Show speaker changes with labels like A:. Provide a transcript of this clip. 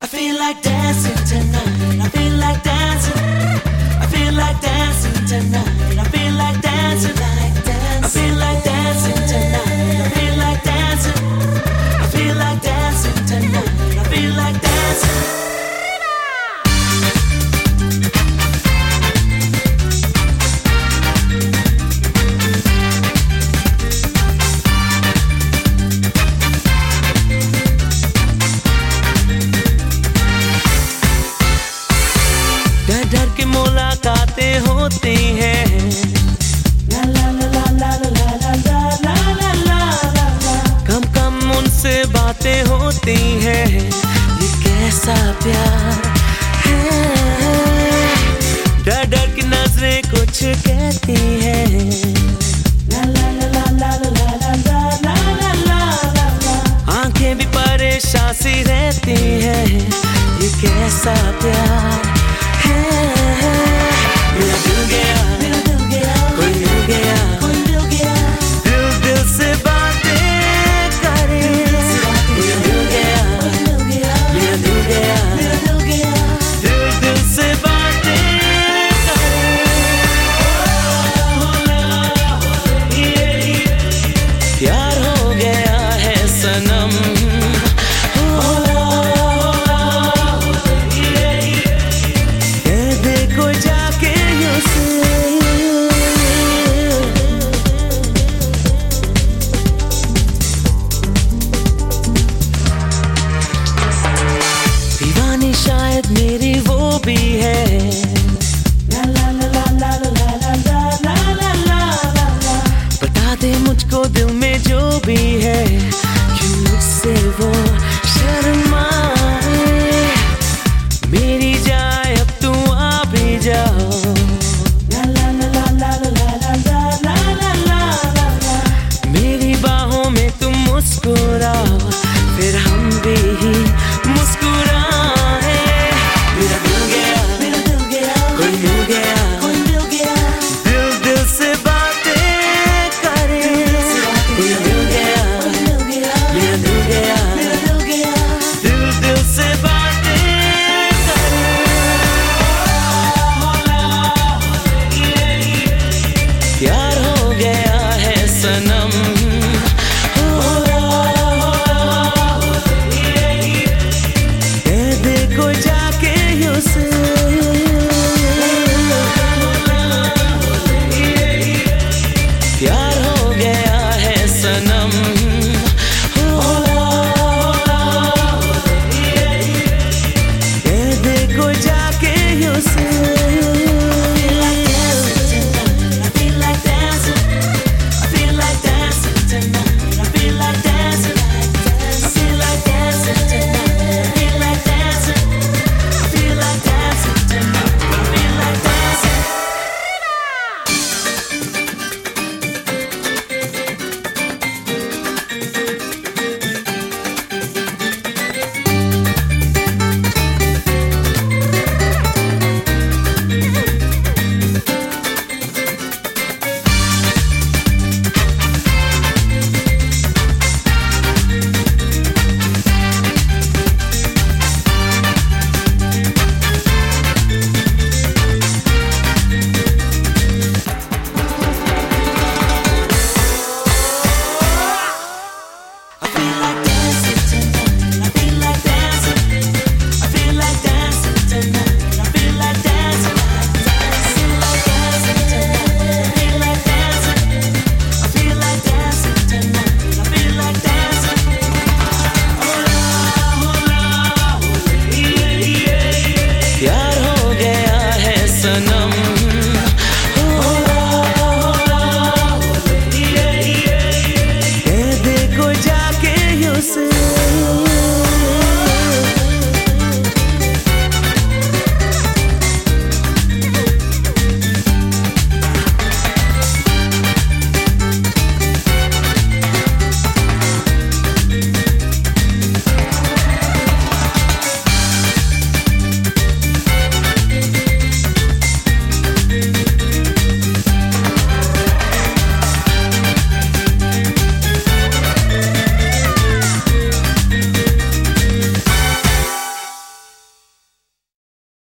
A: feel like dancing tonight. I feel like dancing. I feel like dancing tonight. I feel like dancing. I feel like dancing tonight. I feel like dancing. I feel like dancing tonight. I feel like dancing. डर के मुलाकातें होती हैं, ला ला ला ला ला ला ला ला ला ला ला। कम कम उनसे बातें होती हैं, ये कैसा प्यार है। डर डर की नजरें कुछ कहती हैं, ला ला ला ला ला ला ला ला ला ला ला। आंखें भी परेशान सी रहती हैं, ये कैसा प्यार है। मेरा दिल गया, कोई मिल गया, दिल दिल से बातें करे। मेरा दिल गया, मेरा दिल गया, दिल दिल से बातें करे। प्यार हो गया है सनम, शायद मेरी वो भी है, ला ला ला ला ला ला ला ला ला ला ला। बता दे मुझको दिल में जो भी है, क्यों मुझसे वो